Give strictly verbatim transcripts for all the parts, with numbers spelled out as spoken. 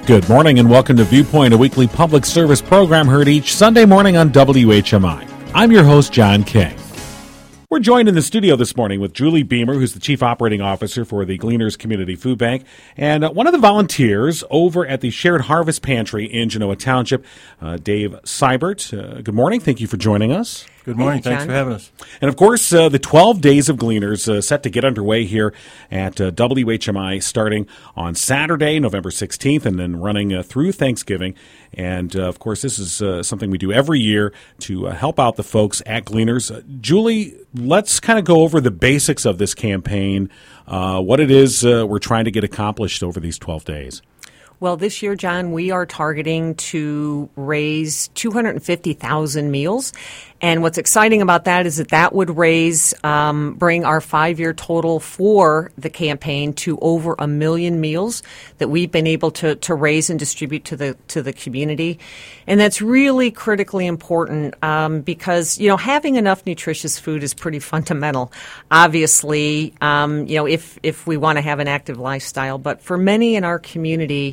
Good morning and welcome to Viewpoint, a weekly public service program heard each Sunday morning on W H M I. I'm your host, John King. We're joined in the studio this morning with Julie Beamer, who's the Chief Operating Officer for the Gleaners Community Food Bank, and uh, one of the volunteers over at the Shared Harvest Pantry in Genoa Township, uh, Dave Seibert. Uh, good morning. Thank you for joining us. Good morning. Thank you, Thanks for having us. And, of course, uh, the twelve Days of Gleaners uh, set to get underway here at uh, W H M I starting on Saturday, November sixteenth, and then running uh, through Thanksgiving. And, uh, of course, this is uh, something we do every year to uh, help out the folks at Gleaners. Uh, Julie, let's kind of go over the basics of this campaign, uh, what it is uh, we're trying to get accomplished over these twelve days. Well, this year, John, we are targeting to raise two hundred fifty thousand meals. And what's exciting about that is that that would raise, um, bring our five-year total for the campaign to over a million meals that we've been able to, to raise and distribute to the to the community. And that's really critically important um, because, you know, having enough nutritious food is pretty fundamental. Obviously, um, you know, if, if we want to have an active lifestyle. But for many in our community,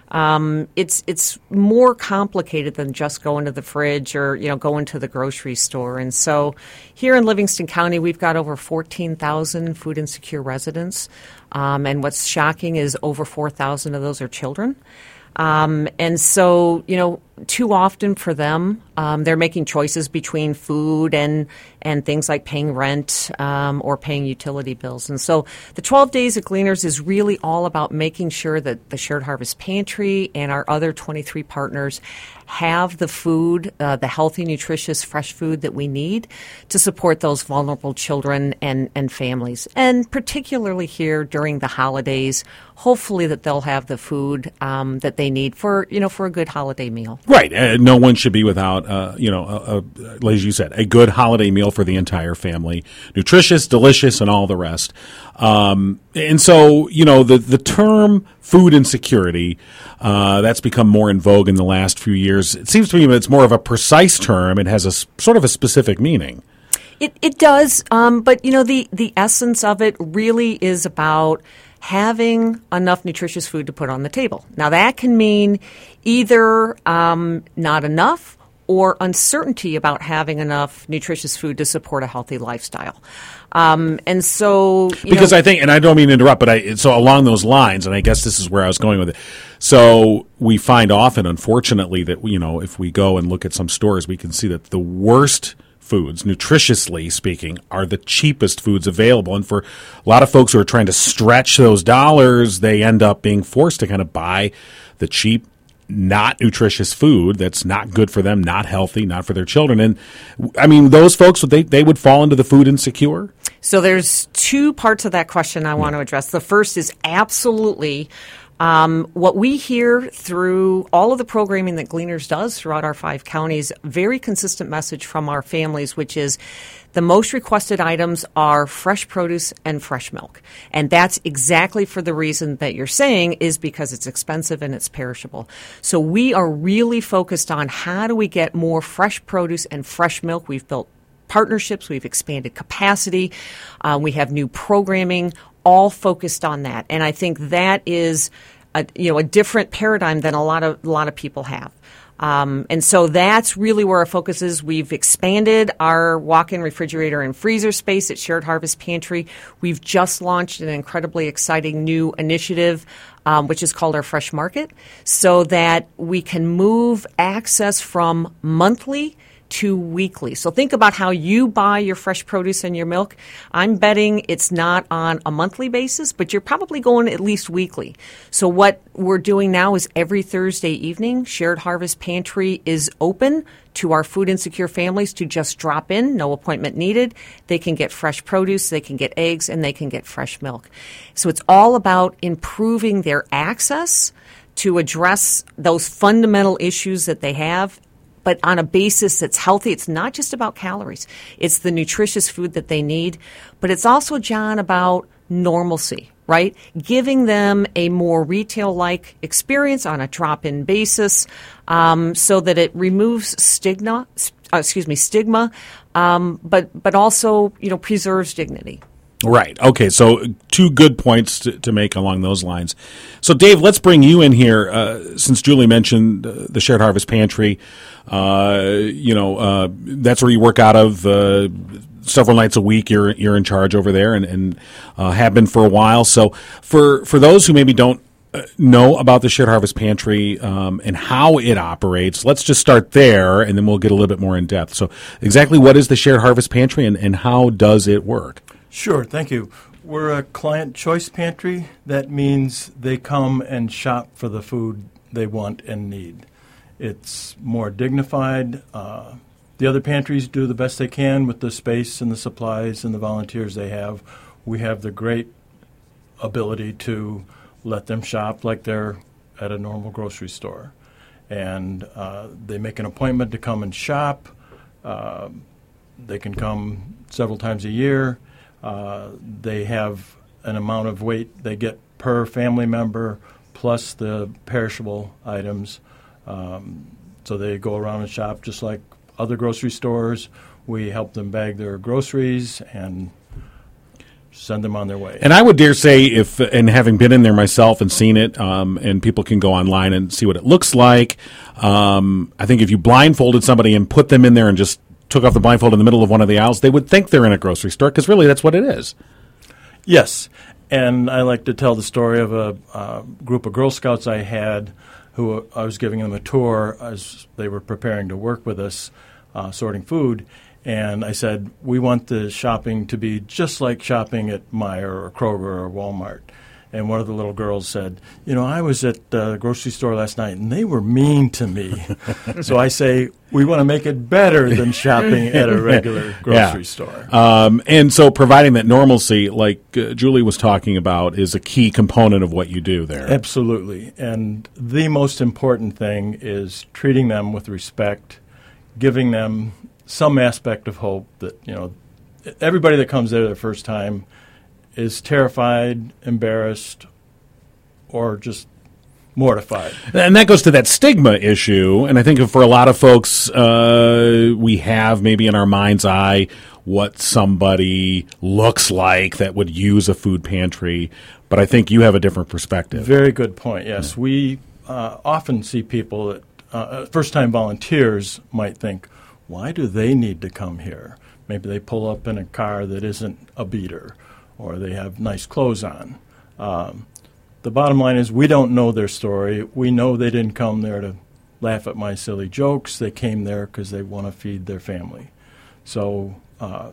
Um, it's it's more complicated than just going to the fridge or, you know, going to the grocery store. And so here in Livingston County, we've got over fourteen thousand food insecure residents. Um, and what's shocking is over four thousand of those are children. Um, and so, you know, too often for them, um, they're making choices between food and and things like paying rent um, or paying utility bills. And so the twelve Days of Gleaners is really all about making sure that the Shared Harvest Pantry and our other twenty-three partners have the food, uh, the healthy, nutritious, fresh food that we need to support those vulnerable children and, and families. And particularly here during the holidays, hopefully that they'll have the food um, that they need for, you know, for a good holiday meal. Right. Uh, no one should be without, uh, you know, a, a, as you said, a good holiday meal for the entire family. Nutritious, delicious, and all the rest. Um, and so, you know, the, the term food insecurity, uh, that's become more in vogue in the last few years. It seems to me that it's more of a precise term. It has a sort of a specific meaning. It, it does. Um, but, you know, the, the essence of it really is about having enough nutritious food to put on the table. Now, that can mean either um, not enough or uncertainty about having enough nutritious food to support a healthy lifestyle. Um, and so, you because know, I think, and I don't mean to interrupt, but I, so along those lines, and I guess this is where I was going with it. So we find often, unfortunately, that, you know, if we go and look at some stores, we can see that the worst foods, nutritiously speaking, are the cheapest foods available. And for a lot of folks who are trying to stretch those dollars, they end up being forced to kind of buy the cheap, not nutritious food that's not good for them, not healthy, not for their children. And I mean, those folks, they, they would fall into the food insecure? So there's two parts of that question I want to address. The first is absolutely Um, what we hear through all of the programming that Gleaners does throughout our five counties, very consistent message from our families, which is the most requested items are fresh produce and fresh milk. And that's exactly for the reason that you're saying, is because it's expensive and it's perishable. So we are really focused on how do we get more fresh produce and fresh milk. We've built partnerships, we've expanded capacity, uh, we have new programming, all focused on that. And I think that is a, you know, a different paradigm than a lot of a lot of people have. Um, and so that's really where our focus is. We've expanded our walk-in refrigerator and freezer space at Shared Harvest Pantry. We've just launched an incredibly exciting new initiative, um, which is called our Fresh Market, so that we can move access from monthly to weekly. So think about how you buy your fresh produce and your milk. I'm betting it's not on a monthly basis, but you're probably going at least weekly. So what we're doing now is every Thursday evening, Shared Harvest Pantry is open to our food insecure families to just drop in, no appointment needed. They can get fresh produce, they can get eggs, and they can get fresh milk. So it's all about improving their access to address those fundamental issues that they have, but on a basis that's healthy. It's not just about calories. It's the nutritious food that they need. But it's also, John, about normalcy, right? Giving them a more retail-like experience on a drop-in basis um, so that it removes stigma, uh, excuse me, stigma, um, but but also, you know, preserves dignity. Right. Okay. So two good points to, to make along those lines. So, Dave, let's bring you in here. Uh, since Julie mentioned uh, the Shared Harvest Pantry, uh, you know, uh, that's where you work out of uh, several nights a week. You're you're in charge over there, and, and uh, have been for a while. So, for for those who maybe don't uh, know about the Shared Harvest Pantry um, and how it operates, let's just start there, and then we'll get a little bit more in depth. So, exactly what is the Shared Harvest Pantry, and, and how does it work? Sure, thank you. We're a client choice pantry. That means they come and shop for the food they want and need. It's more dignified. Uh, the other pantries do the best they can with the space and the supplies and the volunteers they have. We have the great ability to let them shop like they're at a normal grocery store. And uh, they make an appointment to come and shop. Uh, they can come several times a year. Uh, they have an amount of weight they get per family member plus the perishable items. Um, so they go around and shop just like other grocery stores. We help them bag their groceries and send them on their way. And I would dare say, if and having been in there myself and seen it, um, and people can go online and see what it looks like, um, I think if you blindfolded somebody and put them in there and just took off the blindfold in the middle of one of the aisles, they would think they're in a grocery store, because really that's what it is. Yes, and I like to tell the story of a uh, group of Girl Scouts I had who I was giving them a tour as they were preparing to work with us, uh, sorting food, and I said, we want the shopping to be just like shopping at Meijer or Kroger or Walmart. And one of the little girls said, you know, I was at the grocery store last night, and they were mean to me. So I say, we want to make it better than shopping at a regular grocery yeah. store. Um, and so providing that normalcy, like uh, Julie was talking about, is a key component of what you do there. Absolutely. And the most important thing is treating them with respect, giving them some aspect of hope that, you know, everybody that comes there the first time is terrified, embarrassed, or just mortified. And that goes to that stigma issue. And I think for a lot of folks, uh, we have maybe in our mind's eye what somebody looks like that would use a food pantry. But I think you have a different perspective. Very good point, yes. Yeah. We uh, often see people that uh, first-time volunteers might think, why do they need to come here? Maybe they pull up in a car that isn't a beater, or they have nice clothes on. Um, the bottom line is we don't know their story. We know they didn't come there to laugh at my silly jokes. They came there because they want to feed their family. So uh,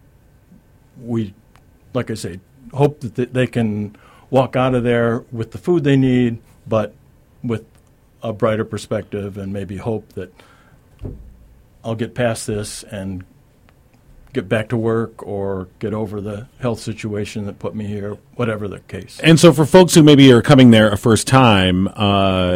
we, like I say, hope that th- they can walk out of there with the food they need, but with a brighter perspective, and maybe hope that I'll get past this and get back to work or get over the health situation that put me here, whatever the case. And so for folks who maybe are coming there a first time, uh,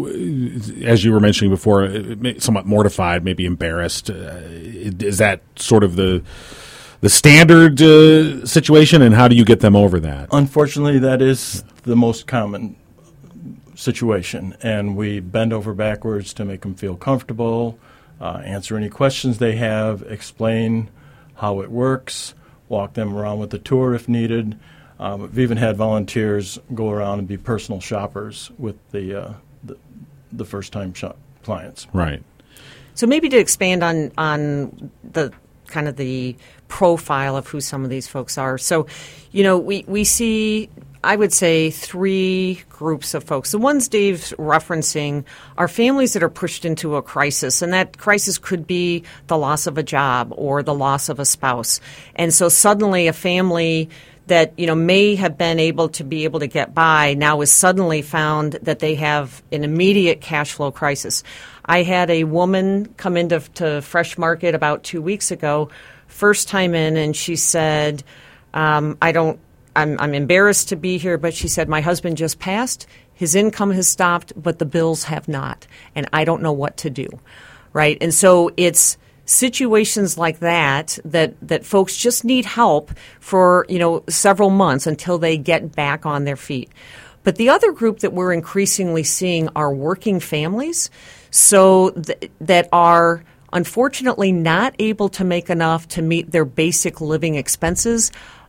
as you were mentioning before, somewhat mortified, maybe embarrassed, uh, is that sort of the the standard uh, situation, and how do you get them over that? Unfortunately, that is the most common situation, and we bend over backwards to make them feel comfortable, uh, answer any questions they have, explain how it works, walk them around with the tour if needed. Um, we've even had volunteers go around and be personal shoppers with the uh, the, the first-time shop clients. Right. So maybe to expand on on the kind of the profile of who some of these folks are. So, you know, we, we see, I would say, three groups of folks. The ones Dave's referencing are families that are pushed into a crisis, and that crisis could be the loss of a job or the loss of a spouse. And so suddenly a family that, you know, may have been able to be able to get by now is suddenly found that they have an immediate cash flow crisis. I had a woman come into to Fresh Market about two weeks ago, first time in, and she said, um, I don't, I'm, I'm embarrassed to be here, but she said, my husband just passed, his income has stopped, but the bills have not, and I don't know what to do, right? And so it's situations like that, that that folks just need help for, you know, several months until they get back on their feet. But the other group that we're increasingly seeing are working families, so th- that are unfortunately not able to make enough to meet their basic living expenses.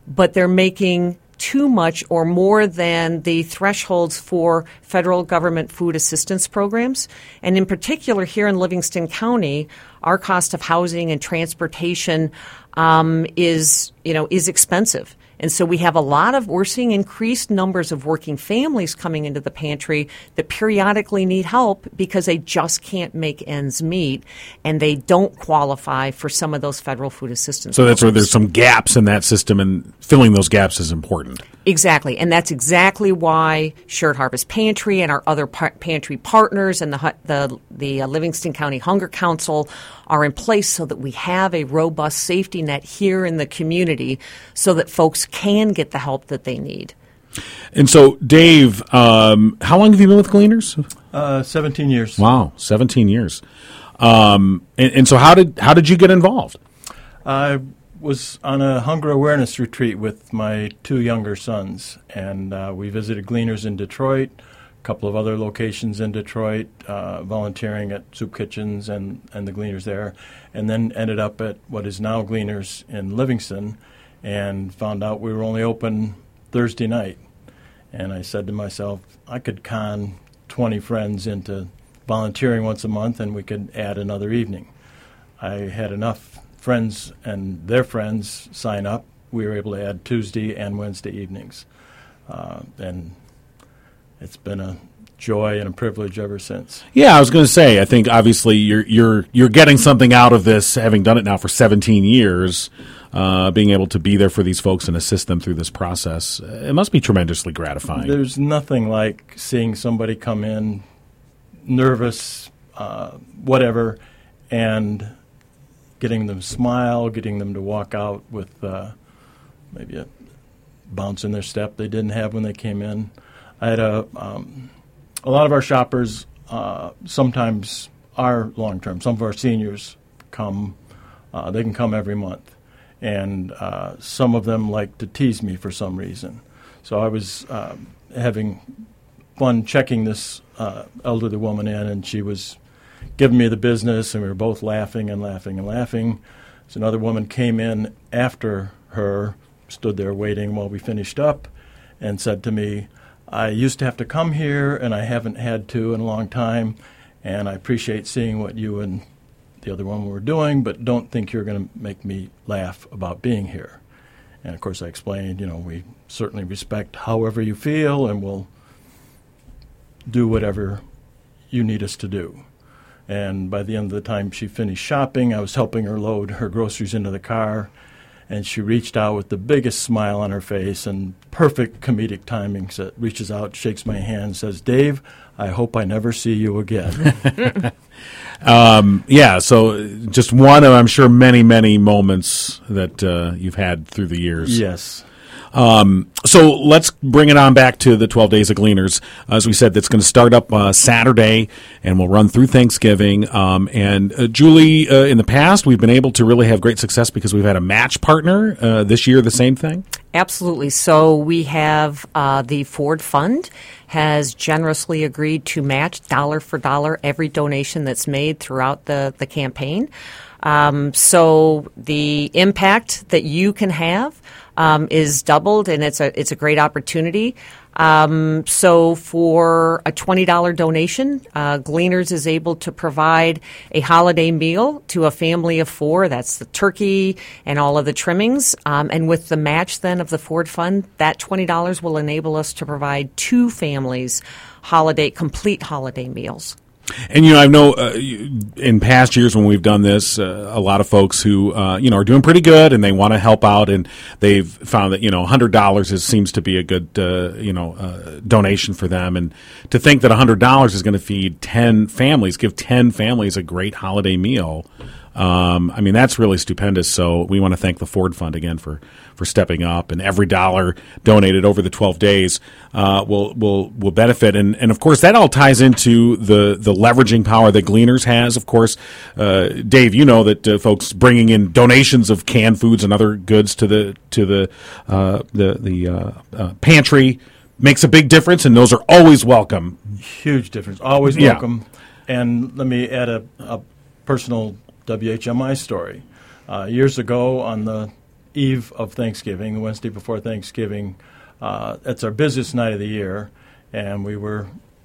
but they're making too much or more than the thresholds for federal government food assistance programs. And in particular, here in Livingston County, our cost of housing and transportation um, is, you know, is expensive. And so we have a lot of, we're seeing increased numbers of working families coming into the pantry that periodically need help because they just can't make ends meet and they don't qualify for some of those federal food assistance So that's programs. where there's some gaps in that system, and filling those gaps is important. Exactly. And that's exactly why Shared Harvest Pantry and our other par- pantry partners and the, hu- the, the uh, Livingston County Hunger Council are in place so that we have a robust safety net here in the community so that folks can get the help that they need. And so, Dave, um, how long have you been with Gleaners? Uh, seventeen years. Wow, seventeen years. Um, and, and so how did how did you get involved? I was on a hunger awareness retreat with my two younger sons, and uh, we visited Gleaners in Detroit, a couple of other locations in Detroit, uh, volunteering at soup kitchens and, and the Gleaners there, and then ended up at what is now Gleaners in Livingston, and found out we were only open Thursday night. And I said to myself, I could con twenty friends into volunteering once a month, and we could add another evening. I had enough friends and their friends sign up. We were able to add Tuesday and Wednesday evenings. Uh, and it's been a joy and a privilege ever since. Yeah, I was going to say, I think obviously you're you're you're getting something out of this, having done it now for seventeen years, uh, being able to be there for these folks and assist them through this process. It must be tremendously gratifying. There's nothing like seeing somebody come in nervous, uh, whatever, and getting them to smile, getting them to walk out with uh, maybe a bounce in their step they didn't have when they came in. I had a um, a lot of our shoppers uh, sometimes are long-term. Some of our seniors come. Uh, they can come every month. And uh, some of them like to tease me for some reason. So I was uh, having fun checking this uh, elderly woman in, and she was giving me the business, and we were both laughing and laughing and laughing. So another woman came in after her, stood there waiting while we finished up, and said to me, I used to have to come here, and I haven't had to in a long time, and I appreciate seeing what you and the other woman were doing, but don't think you're going to make me laugh about being here. And, of course, I explained, you know, we certainly respect however you feel, and we'll do whatever you need us to do. And by the end of the time she finished shopping, I was helping her load her groceries into the car, and she reached out with the biggest smile on her face and perfect comedic timing. So reaches out, shakes my hand, says, Dave, I hope I never see you again. um, yeah, so just one of, I'm sure, many, many moments that uh, you've had through the years. Yes. Um, so let's bring it on back to the twelve Days of Gleaners. As we said, that's going to start up uh, Saturday, and we'll run through Thanksgiving. Um, and uh, Julie, uh, in the past, we've been able to really have great success because we've had a match partner. Uh, this year, the same thing? Absolutely. So we have uh, the Ford Fund has generously agreed to match dollar for dollar every donation that's made throughout the, the campaign. Um, so the impact that you can have um, is doubled, and it's a it's a great opportunity. Um, so for a twenty dollars donation, uh, Gleaners is able to provide a holiday meal to a family of four. That's the turkey and all of the trimmings. Um, and with the match then of the Ford Fund, that twenty dollars will enable us to provide two families holiday complete holiday meals. And, you know, I know uh, in past years when we've done this, uh, a lot of folks who, uh, you know, are doing pretty good and they want to help out, and they've found that, you know, one hundred dollars is, seems to be a good, uh, you know, uh, donation for them. And to think that one hundred dollars is going to feed ten families, give ten families a great holiday meal, um, I mean, that's really stupendous. So we want to thank the Ford Fund again for, for stepping up, and every dollar donated over the twelve days uh, will will will benefit. And, and of course, that all ties into the, the leveraging power that Gleaners has. Of course, uh, Dave, you know that uh, folks bringing in donations of canned foods and other goods to the to the uh, the the uh, uh, pantry makes a big difference, and those are always welcome. Huge difference. Always Yeah. welcome. And let me add a, a personal W H M I story. Uh, years ago on the eve of Thanksgiving, the Wednesday before Thanksgiving. Uh, it's our busiest night of the year, and we were,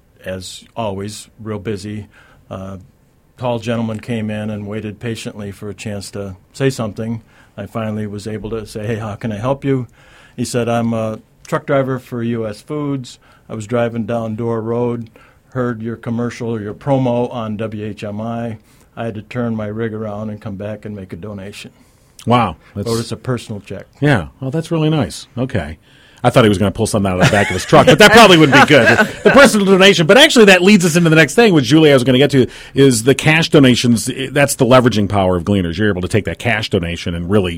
as always, real busy. Uh, tall gentleman came in and waited patiently for a chance to say something. I finally was able to say, hey, how can I help you? He said, I'm a truck driver for U S Foods. I was driving down Door Road, heard your commercial or your promo on W H M I. I had to turn my rig around and come back and make a donation. Wow. That's, or it's a personal check. Yeah. Well, that's really nice. Okay. I thought he was going to pull something out of the back of his truck, but that probably wouldn't be good. The personal donation. But actually, that leads us into the next thing, which Julie I was going to get to, is the cash donations. That's the leveraging power of Gleaners. You're able to take that cash donation and really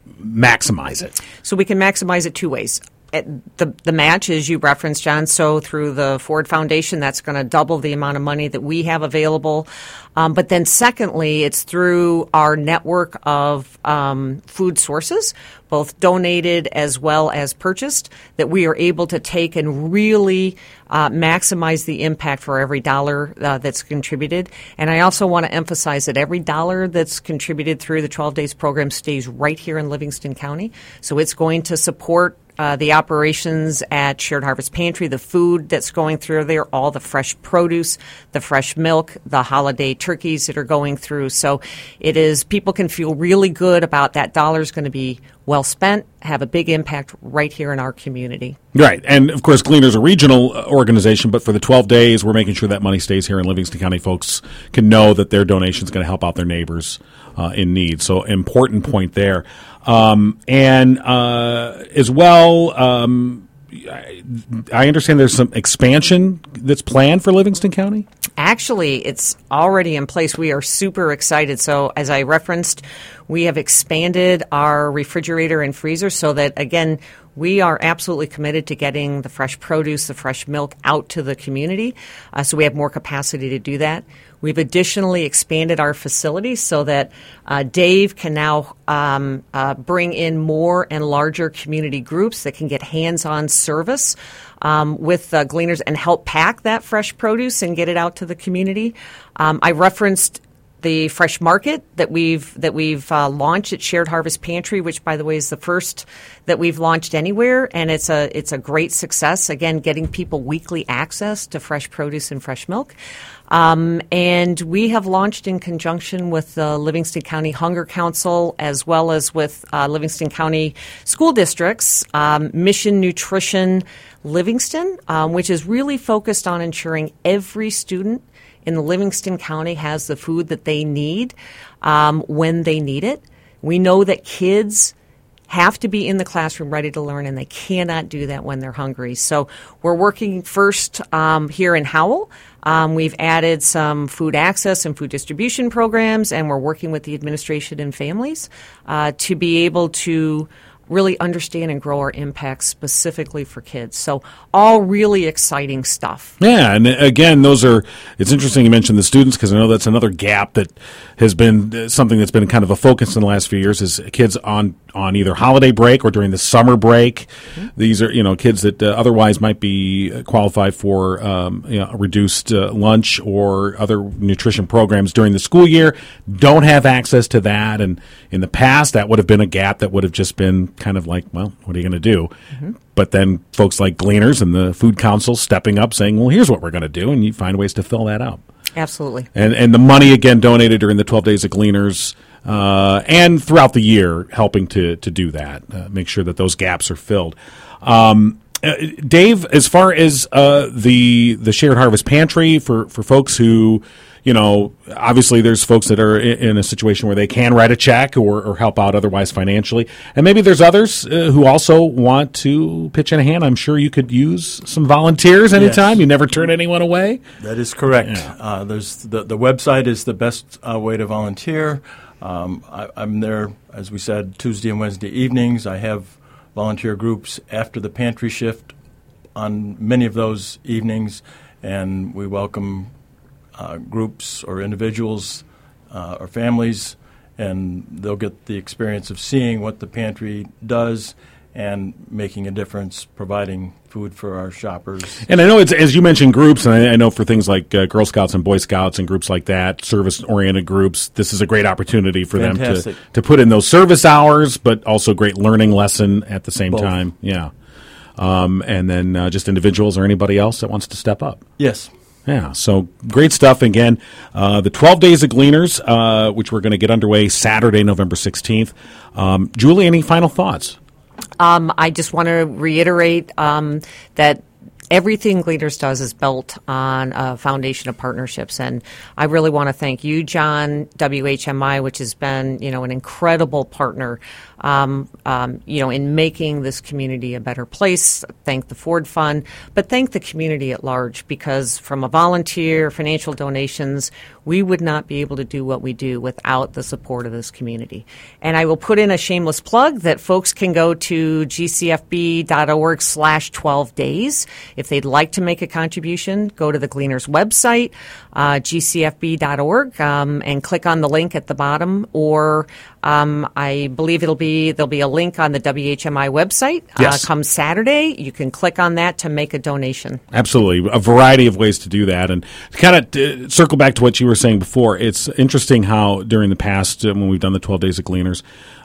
maximize it. So we can maximize it two ways. The the match, as you referenced, John, so through the Ford Foundation, that's going to double the amount of money that we have available. Um, but then secondly, it's through our network of um, food sources, both donated as well as purchased, that we are able to take and really uh, maximize the impact for every dollar uh, that's contributed. And I also want to emphasize that every dollar that's contributed through the twelve Days program stays right here in Livingston County. So it's going to support Uh, the operations at Shared Harvest Pantry, the food that's going through there, all the fresh produce, the fresh milk, the holiday turkeys that are going through. So it is, people can feel really good about that dollar's going to be well spent, have a big impact right here in our community. Right. And, of course, Gleaners a regional organization, but for the twelve days, we're making sure that money stays here in Livingston County. Folks can know that their donation is going to help out their neighbors uh, in need. So important point there. Um, and uh, as well, um, I, I understand there's some expansion that's planned for Livingston County? Actually, it's already in place. We are super excited. So as I referenced, we have expanded our refrigerator and freezer so that, again, we are absolutely committed to getting the fresh produce, the fresh milk out to the community. Uh, so we have more capacity to do that. We've additionally expanded our facilities so that uh, Dave can now um, uh, bring in more and larger community groups that can get hands-on service um, with uh, Gleaners and help pack that fresh produce and get it out to the community. Um, I referenced the fresh market that we've that we've uh, launched at Shared Harvest Pantry, which, by the way, is the first that we've launched anywhere, and it's a it's a great success. Again, getting people weekly access to fresh produce and fresh milk. Um, and we have launched in conjunction with the Livingston County Hunger Council as well as with uh, Livingston County school districts, um, Mission Nutrition Livingston, um, which is really focused on ensuring every student in the Livingston County has the food that they need um, when they need it. We know that kids have to be in the classroom ready to learn, and they cannot do that when they're hungry. So we're working first um, here in Howell. Um, we've added some food access and food distribution programs, and we're working with the administration and families uh, to be able to really understand and grow our impact specifically for kids. So all really exciting stuff. Yeah, and again, those are, it's interesting you mentioned the students because I know that's another gap that has been something that's been kind of a focus in the last few years is kids on, on either holiday break or during the summer break. Mm-hmm. These are, you know, kids that uh, otherwise might be qualified for um, you know, a reduced uh, lunch or other nutrition programs during the school year, don't have access to that. And in the past, that would have been a gap that would have just been kind of like, well, what are you going to do? Mm-hmm. But then folks like Gleaners and the Food Council stepping up saying, well, here's what we're going to do, and you find ways to fill that up. Absolutely. And and the money, again, donated during the twelve Days of Gleaners uh, and throughout the year helping to, to do that, uh, make sure that those gaps are filled. Um, uh, Dave, as far as uh, the the Shared Harvest Pantry, for, for folks who, you know, obviously there's folks that are in a situation where they can write a check or, or help out otherwise financially. And maybe there's others uh, who also want to pitch in a hand. I'm sure you could use some volunteers anytime. Yes. You never turn anyone away. That is correct. Yeah. Uh, there's the, the website is the best uh, way to volunteer. Um, I, I'm there, as we said, Tuesday and Wednesday evenings. I have volunteer groups after the pantry shift on many of those evenings, and we welcome Uh, groups or individuals uh, or families, and they'll get the experience of seeing what the pantry does and making a difference, providing food for our shoppers. And I know it's, as you mentioned, groups, and I, I know for things like uh, Girl Scouts and Boy Scouts and groups like that, service-oriented groups, this is a great opportunity for Fantastic. them to, to put in those service hours, but also great learning lesson at the same Both. time. Yeah. Um, and then uh, just individuals or anybody else that wants to step up. Yes. Yeah, so great stuff. Again, uh, the twelve Days of Gleaners, uh, which we're going to get underway Saturday, November sixteenth. Um, Julie, any final thoughts? Um, I just want to reiterate um, that everything Gleaners does is built on a foundation of partnerships, and I really want to thank you, John, W H M I, which has been, you know, an incredible partner, um, um, you know, in making this community a better place. Thank the Ford Fund, but thank the community at large, because from a volunteer, financial donations, we would not be able to do what we do without the support of this community. And I will put in a shameless plug that folks can go to gcfb.org slash 12 days. If they'd like to make a contribution, go to the Gleaners website, uh, g c f b dot org, um, and click on the link at the bottom, or um, I believe it'll be there'll be a link on the W H M I website. Yes. Uh, come Saturday, you can click on that to make a donation. Absolutely. A variety of ways to do that. And to kind of uh, circle back to what you were saying before, it's interesting how during the past, uh, when we've done the twelve Days of Gleaners,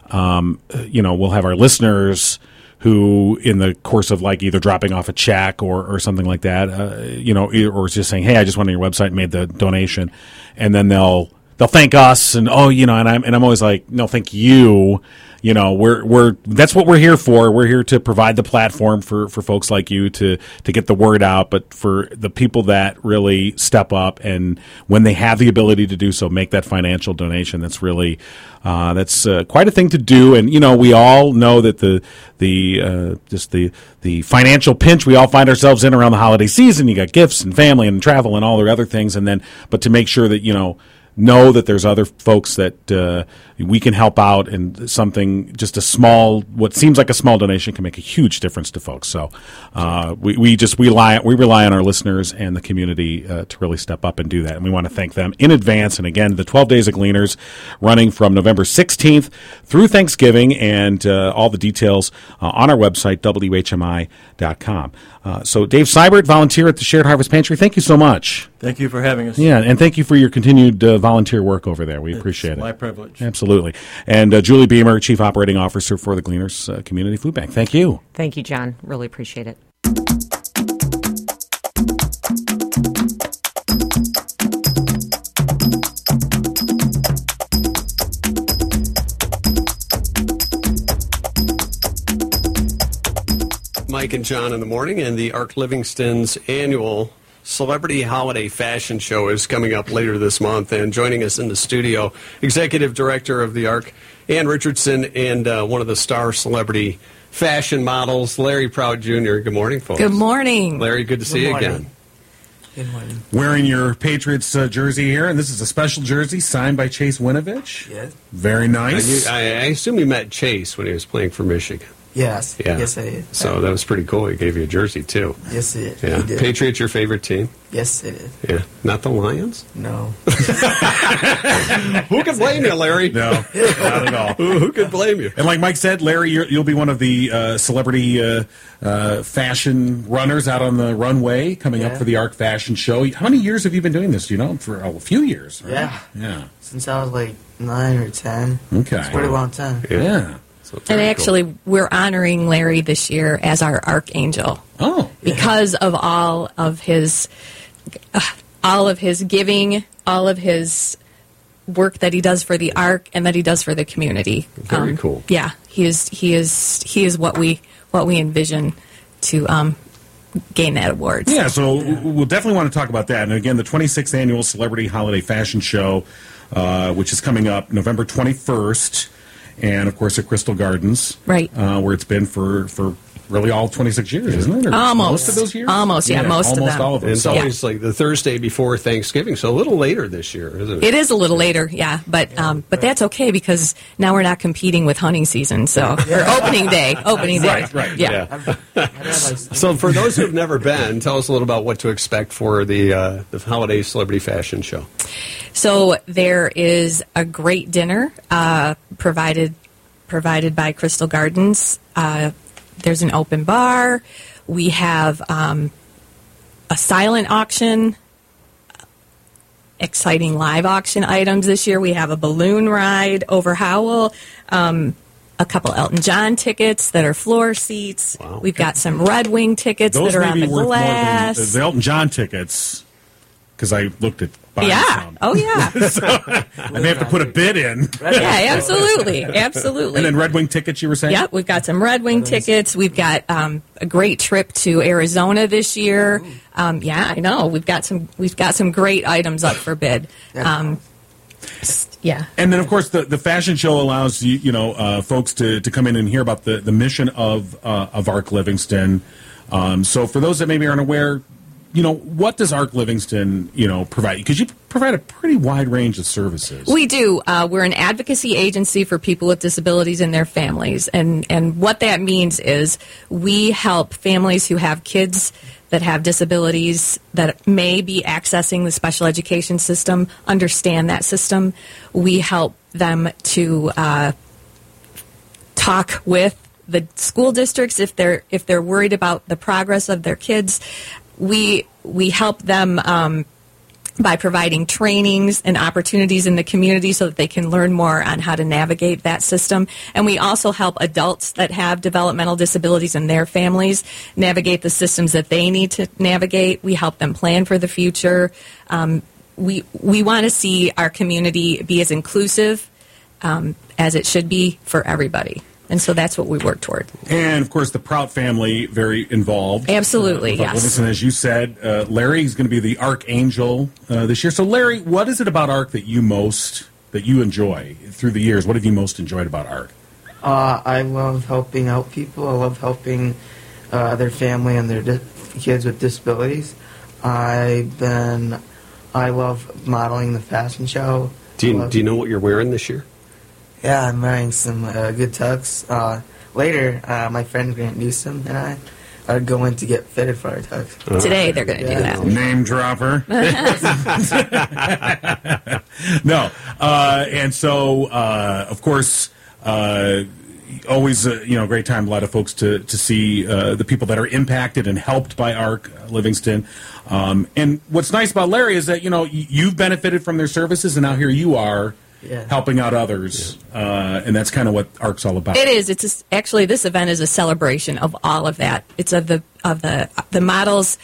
um, you know, we'll have our listeners who, in the course of like either dropping off a check or, or something like that, uh, you know, or just saying, hey, I just went on your website and made the donation. And then they'll they'll thank us, and oh, you know, and I'm and I'm always like, no, thank you. You know, we're we're that's what we're here for. We're here to provide the platform for, for folks like you to to get the word out, but for the people that really step up and when they have the ability to do so, make that financial donation. That's really uh, that's uh, quite a thing to do. And you know, we all know that the the uh, just the the financial pinch we all find ourselves in around the holiday season. You got gifts and family and travel and all the other things, and then but to make sure that you know. know that there's other folks that uh, we can help out, and something, just a small, what seems like a small donation can make a huge difference to folks. So uh, we, we just we rely, we rely on our listeners and the community uh, to really step up and do that. And we want to thank them in advance. And again, the twelve Days of Gleaners running from November sixteenth through Thanksgiving, and uh, all the details uh, on our website, w h m i dot com. Uh, so Dave Seibert, volunteer at the Shared Harvest Pantry, thank you so much. Thank you for having us. Yeah, and thank you for your continued uh, volunteer work over there. We appreciate It's it. my privilege. Absolutely. And uh, Julie Beamer, Chief Operating Officer for the Gleaners uh, Community Food Bank. Thank you. Thank you, John. Really appreciate it. Mike and John in the morning, and the Ark Livingston's annual Celebrity Holiday Fashion Show is coming up later this month. And joining us in the studio, Executive Director of the Ark, Ann Richardson, and uh, one of the star celebrity fashion models, Larry Proud Junior Good morning, folks. Good morning. Larry, good to see you again. Good morning. Wearing your Patriots uh, jersey here, and this is a special jersey signed by Chase Winovich. Yes. Very And nice. you, I, I assume you met Chase when he was playing for Michigan. Yes. Yeah. Yes, I did. So that was pretty cool. He gave you a jersey, too. Yes, it Yeah. He did. Patriots, your favorite team? Yes, it is. Yeah. Not the Lions? No. Who can blame you, Larry? No, not at all. Who, who could blame you? And like Mike said, Larry, you're, you'll be one of the uh, celebrity uh, uh, fashion runners out on the runway coming up Yeah. for the Ark Fashion Show. How many years have you been doing this? Do you know? For oh, a few years, right? Yeah. Yeah. Since I was like nine or ten. Okay. It's a pretty long time. Yeah. So And very actually, we're honoring Larry this year as our archangel Oh. because of all of his, uh, all of his giving, all of his work that he does for the Ark and that he does for the community. Very cool. Yeah, he is. He is. He is what we what we envision to um, gain that award. Yeah, so we'll definitely want to talk about that. And again, the twenty-sixth Annual Celebrity Holiday Fashion Show, uh, which is coming up November twenty-first, and, of course, at Crystal Gardens. Right. Uh, where it's been for, for really all twenty-six years, isn't it? Or Almost. Most of those years? Almost, yeah, most of almost them. all of them. And it's So- always like the Thursday before Thanksgiving, so a little later this year, isn't it? It is a little later, yeah, but um, but that's okay because now we're not competing with hunting season, so or opening day, opening day, Right, right, yeah. I've, I've had like So for those who've never been, tell us a little about what to expect for the uh, the Holiday Celebrity Fashion Show. So there is a great dinner uh, provided provided by Crystal Gardens. Uh, there's an open bar. We have um, a silent auction, exciting live auction items this year. We have a balloon ride over Howell, um, a couple Elton John tickets that are floor seats. Wow. We've got some Red Wing tickets Those that are may on be the worth glass. more than the Elton John tickets, because I looked at buying yeah. some. Oh, yeah. So, I may have to put a bid in. yeah, absolutely. Absolutely. And then Red Wing tickets, you were saying? Yep, we've got some Red Wing tickets. We've got um, a great trip to Arizona this year. Um, yeah, I know. We've got some. We've got some great items up for bid. Um, yeah. And then, of course, the, the fashion show allows you, you know, uh, folks to, to come in and hear about the, the mission of uh, of Ark Livingston. Um, so, for those that maybe aren't aware, you know, what does Ark Livingston, you know, provide? Because you provide a pretty wide range of services. We do. Uh, we're an advocacy agency for people with disabilities and their families, and and what that means is we help families who have kids that have disabilities that may be accessing the special education system understand that system. We help them to uh, talk with the school districts if they're if they're worried about the progress of their kids. We we help them um, by providing trainings and opportunities in the community so that they can learn more on how to navigate that system. And we also help adults that have developmental disabilities and their families navigate the systems that they need to navigate. We help them plan for the future. Um, we we want to see our community be as inclusive um, as it should be for everybody. And so that's what we work toward. And, of course, the Prout family, very involved. Absolutely, uh, yes. Livingston, as you said, uh, Larry is going to be the Archangel uh, this year. So, Larry, what is it about Ark that you most, that you enjoy through the years? What have you most enjoyed about Ark? Uh, I love helping out people. I love helping uh, their family and their di- kids with disabilities. I've been, I love modeling the fashion show. Do you, love, do you know what you're wearing this year? Yeah, I'm wearing some uh, good tux. Uh, later, uh, my friend Grant Newsom and I are going to get fitted for our tux. Today they're going to Yeah. do that. Name dropper. No. Uh, and so, uh, of course, uh, always, uh, you know, a great time, a lot of folks to, to see uh, the people that are impacted and helped by Ark Livingston. Um, and what's nice about Larry is that, you know, y- you've benefited from their services, and now here you are Yeah. helping out others. Uh, and that's kind of what Ark's all about. It is. It's a, actually this event is a celebration of all of that. It's of the of the the models.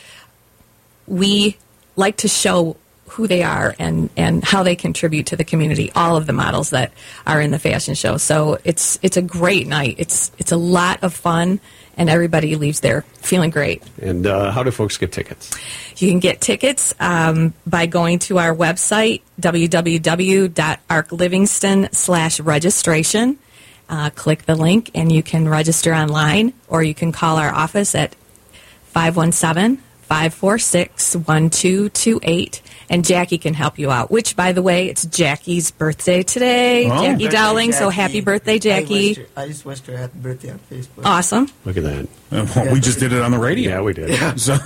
We like to show who they are and, and how they contribute to the community. All of the models that are in the fashion show. So it's it's a great night. It's it's a lot of fun, and everybody leaves there feeling great. And uh, how do folks get tickets? You can get tickets um, by going to our website, w w w dot ark livingston slash registration. Uh, click the link, and you can register online, or you can call our office at five one seven, five four six, one two two eight, and Jackie can help you out, which, by the way, it's Jackie's birthday today. Oh. Jackie Birthday, Dowling, so Jackie. happy birthday, I, Jackie. wished her, I just wished her happy birthday on Facebook. Awesome. Look at that. Uh, well, we just did it on the radio. Yeah, we did. So,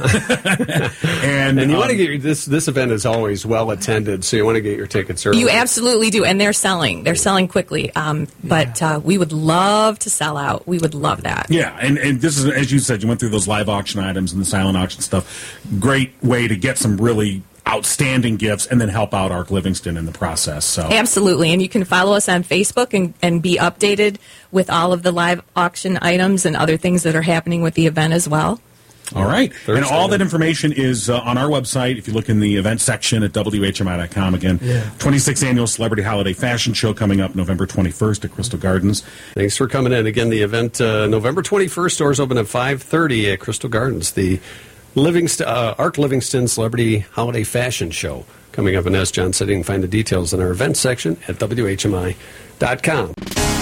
and And you want to um, get your, this this event is always well attended, so you want to get your tickets early. You absolutely do, and they're selling. They're selling quickly. Um, but uh, we would love to sell out. We would love that. Yeah, and, and this is, as you said, you went through those live auction items and the silent auction stuff. Great way to get some really outstanding gifts and then help out Ark Livingston in the process. So Absolutely, and you can follow us on Facebook and, and be updated with all of the live auction items and other things that are happening with the event as well. All right. Thursday, and all that then. information is uh, on our website. If you look in the event section at w h m i dot com. Again, Yeah. twenty-sixth Annual Celebrity Holiday Fashion Show coming up November twenty-first at Crystal Gardens. Thanks for coming in. Again, the event uh, November twenty-first, doors open at five thirty at Crystal Gardens. The Livingston, uh, Ark Livingston Celebrity Holiday Fashion Show coming up. And as John said, you can find the details in our event section at w h m i dot com.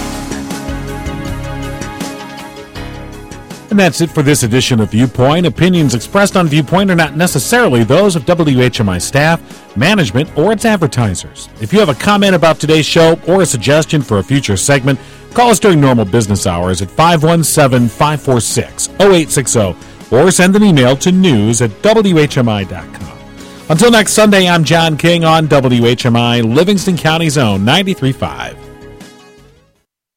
And that's it for this edition of Viewpoint. Opinions expressed on Viewpoint are not necessarily those of W H M I staff, management, or its advertisers. If you have a comment about today's show or a suggestion for a future segment, call us during normal business hours at five one seven, five four six, zero eight six zero or send an email to news at w h m i dot com. Until next Sunday, I'm John King on W H M I, Livingston County's own ninety-three point five.